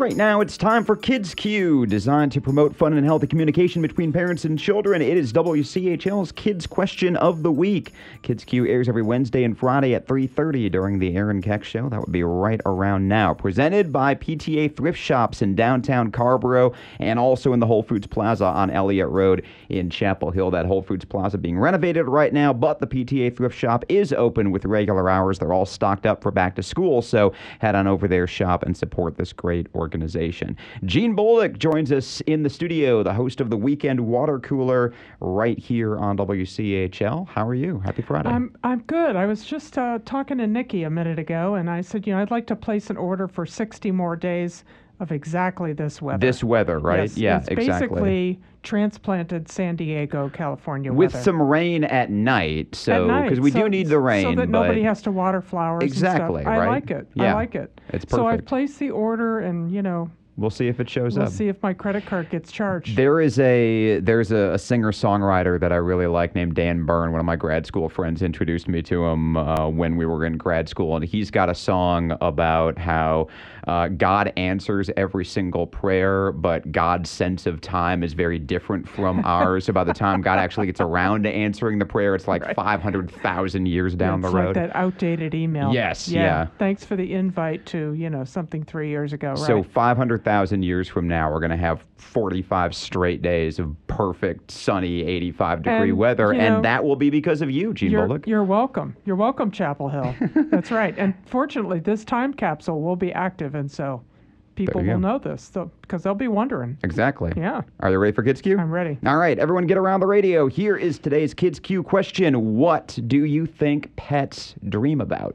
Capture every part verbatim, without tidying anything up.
Right now, it's time for Kids Q, designed to promote fun and healthy communication between parents and children. It is W C H L's Kids Question of the Week. Kids Q airs every Wednesday and Friday at three thirty during the Aaron Keck Show. That would be right around now. Presented by P T A Thrift Shops in downtown Carrboro and also in the Whole Foods Plaza on Elliott Road in Chapel Hill. That Whole Foods Plaza being renovated right now, but the P T A Thrift Shop is open with regular hours. They're all stocked up for back to school, so head on over there, shop, and support this great organization. Gene Bolduc joins us in the studio, the host of the Weekend Water Cooler right here on W C H L. How are you? Happy Friday. I'm I'm good. I was just uh, talking to Nikki a minute ago, and I said, you know, I'd like to place an order for sixty more days of exactly this weather. This weather, right? Yes, yeah, it's exactly. Basically transplanted San Diego, California With weather. some rain at night, so because we so, do need the rain, so that but nobody has to water flowers. exactly, and stuff. right? I like it. Yeah, I like it. it's perfect. So I've placed the order, and you know. We'll see if it shows we'll up. We'll see if my credit card gets charged. There is a there's a, a singer-songwriter that I really like named Dan Byrne. One of my grad school friends introduced me to him uh, when we were in grad school, and he's got a song about how uh, God answers every single prayer, but God's sense of time is very different from ours. So by the time God actually gets around to answering the prayer, it's like right. five hundred thousand years down yeah, the road. It's like that outdated email. Yes, yeah. yeah. Thanks for the invite to, you know, something three years ago. Right. So five hundred thousand years from now, we're going to have forty-five straight days of perfect, sunny, eighty-five degree and, weather, you and know, that will be because of you, Gene you're, Bolduc. You're welcome. You're welcome, Chapel Hill. That's right. And fortunately, this time capsule will be active, and so people will go. know this, so, because they'll be wondering. Exactly. Yeah. Are you ready for Kids Q? I'm ready. All right, everyone get around the radio. Here is today's Kids Q question. What do you think pets dream about?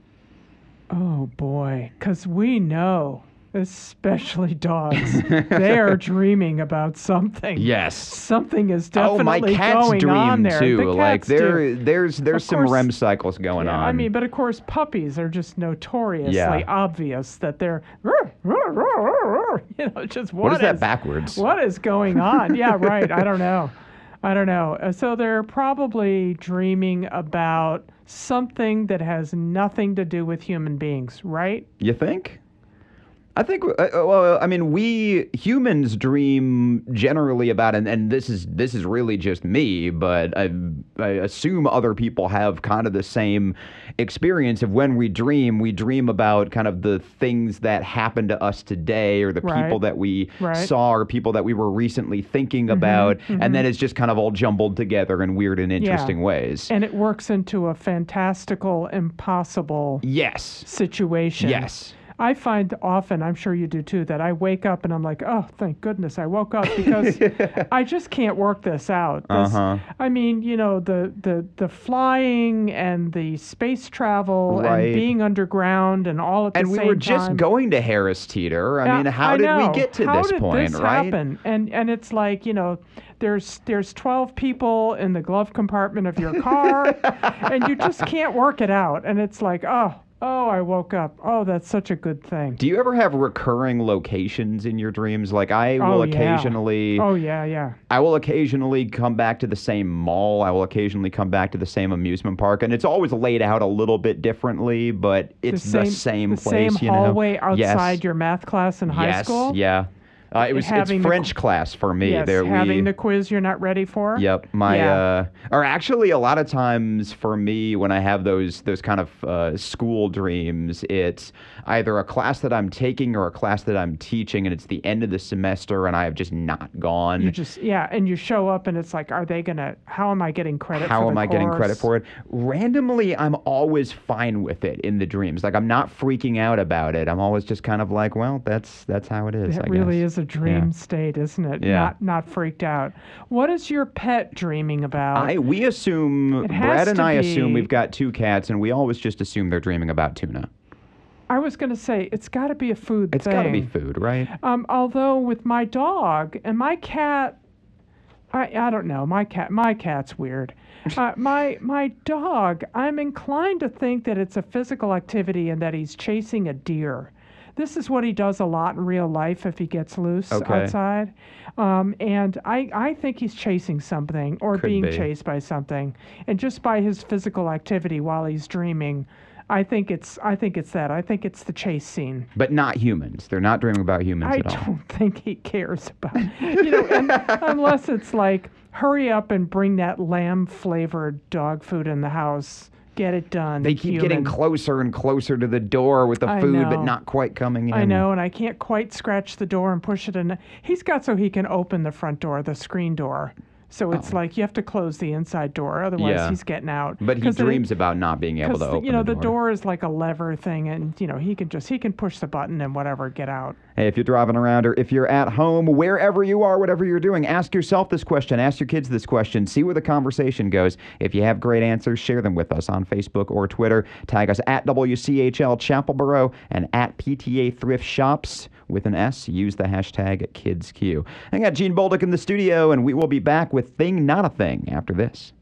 Oh, boy, because we know, especially dogs, they are dreaming about something. Yes. Something is definitely oh, my cats going dream on there. too. The like cats there, do. there's there's of some course, R E M cycles going yeah, on. I mean, but of course, puppies are just notoriously yeah. obvious that they're, you know, just what, what is that is, backwards? What is going on? Yeah, right. I don't know. I don't know. Uh, so they're probably dreaming about something that has nothing to do with human beings, right? You think? I think, uh, well, I mean, we humans dream generally about, and, and this is this is really just me, but I, I assume other people have kind of the same experience of when we dream, we dream about kind of the things that happened to us today, or the right. people that we right. saw, or people that we were recently thinking mm-hmm, about, mm-hmm. and then it's just kind of all jumbled together in weird and interesting yeah. ways. And it works into a fantastical, impossible yes. situation. Yes. I find often, I'm sure you do too, that I wake up and I'm like, oh, thank goodness I woke up, because I just can't work this out. This, uh-huh. I mean, you know, the, the, the flying and the space travel right. and being underground and all at the and same time. And we were just going to Harris Teeter. I uh, mean, how I did know. we get to how this did point, this right? Happen? And and it's like, you know, there's there's twelve people in the glove compartment of your car, and you just can't work it out. And it's like, oh, Oh, I woke up. Oh, that's such a good thing. Do you ever have recurring locations in your dreams? Like I will oh, yeah. occasionally... Oh, yeah, yeah. I will occasionally come back to the same mall. I will occasionally come back to the same amusement park. And it's always laid out a little bit differently, but it's the same, the same the place, same you know? hallway outside yes. your math class in high yes, school? yeah. Uh, it was it's French qu- class for me. Yes, there having we, the quiz you're not ready for. Yep, my yeah. uh, or actually a lot of times for me when I have those those kind of uh, school dreams, it's either a class that I'm taking or a class that I'm teaching, and it's the end of the semester, and I have just not gone. You just yeah, and you show up, and it's like, are they gonna? How am I getting credit? How for am the I course? getting credit for it? Randomly, I'm always fine with it in the dreams. Like I'm not freaking out about it. I'm always just kind of like, well, that's that's how it is. That I really guess. is a dream yeah. state, isn't it? Yeah. Not not freaked out. What is your pet dreaming about? I we assume It has Brad and to I be- assume we've got two cats, and we always just assume they're dreaming about tuna. I was going to say it's got to be a food It's thing. got to be food, right? Um, although with my dog and my cat, I I don't know. My cat my cat's weird. Uh, my my dog, I'm inclined to think that it's a physical activity and that he's chasing a deer. This is what he does a lot in real life if he gets loose Okay. outside. Um, and I, I think he's chasing something or Could being be. chased by something. And just by his physical activity while he's dreaming, I think it's I think it's that. I think it's the chase scene. But not humans. They're not dreaming about humans I at all. don't think he cares about, you know, and, unless it's like, hurry up and bring that lamb flavored dog food in the house. Get it done. They keep human. getting closer and closer to the door with the I food, but know. not quite coming in. I know, and I can't quite scratch the door and push it in. He's got so he can open the front door, the screen door. So it's Oh. like you have to close the inside door, otherwise Yeah. he's getting out. But he 'Cause it- dreams about not being able to 'cause, open you know, the the door is like a lever thing, and you know he can just he can push the button and whatever, get out. Hey, if you're driving around or if you're at home, wherever you are, whatever you're doing, ask yourself this question. Ask your kids this question. See where the conversation goes. If you have great answers, share them with us on Facebook or Twitter. Tag us at W C H L Chapelboro and at P T A Thrift Shops with an S. Use the hashtag KidsQ. I got Gene Bolduc in the studio, and we will be back with Thing Not a Thing after this.